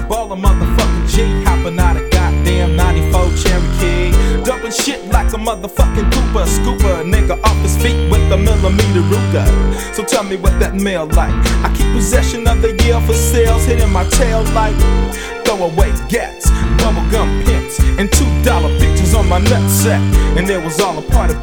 baller motherfucking G, hopping out a goddamn 94 Cherokee, dumping shit like a motherfucking Cooper, scooper, nigga off his feet with a millimeter Ruger. So tell me what that mail like. I keep possession of the year for sales, hitting my tail like throwaway gats, bubblegum pimps, and $2 pictures on my nutsack. And it was all a part of